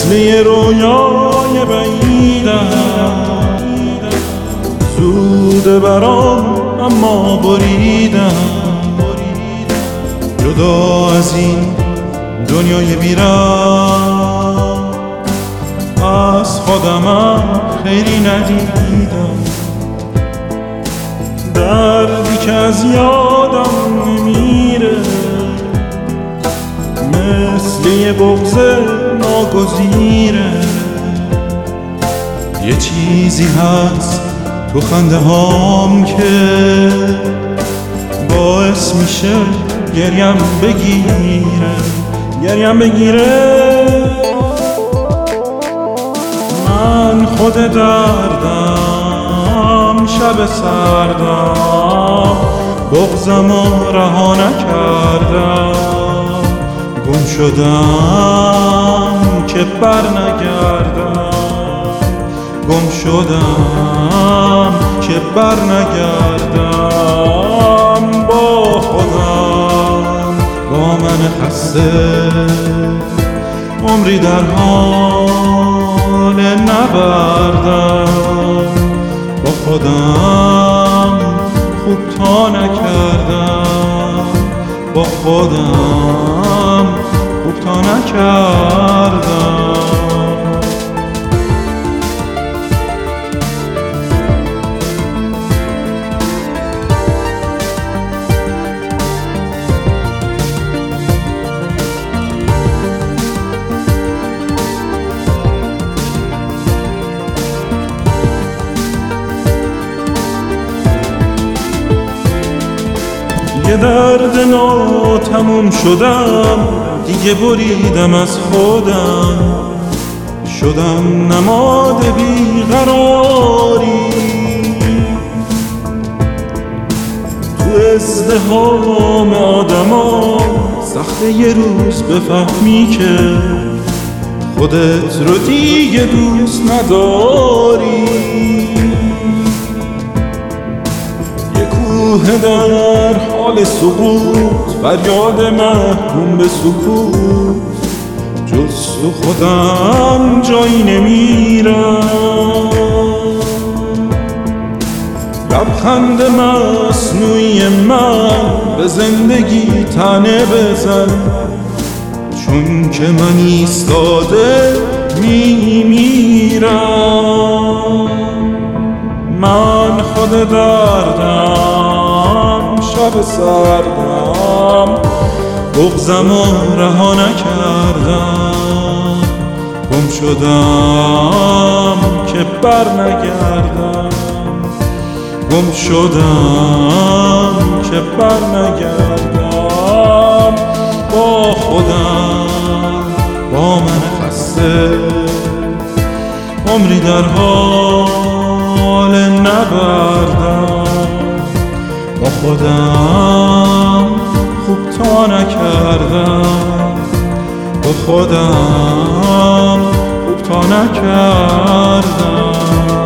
مثل یه رویای بعیدم، زوده برام اما بریدم، جدا از این دنیای بیرم از خودمم خیلی ندیدم. دردی که از یادم نمیره مثل یه بغض ناگزیره. یه چیزی هست تو خنده هام که باعث میشه گریم بگیره. من خود دردم، شب سردم، بغضمو رها نکردم، گم شدم که بر نگردم، گم شدم که بر نگردم. با خودم، با من خسته، عمری در حال نبردم. با خودم خوب تا نکردم، با خودم خوب تا نکردم. یه درد ناتموم شدم، دیگه بریدم از خودم، شدم نماد بیقراری. تو ازدحام آدما سخته یه روز بفهمی که خودت رو دیگه دوست نداری. در حال سقوط، فریاد محکوم به سکوت، جز تو خودم جایی نمیرم. لبخند مصنوعی من به زندگی تنه بزن، چون که من ایستاده میمیرم. من خود دردم، شب سردم، بغضمو رها نکردم، گم شدم که بر نگردم، گم شدم که بر نگردم. با خودم، با من خسته، عمری در حال نبردم. با خودم خوب تا نکردم، با خودم خوب تا نکردم.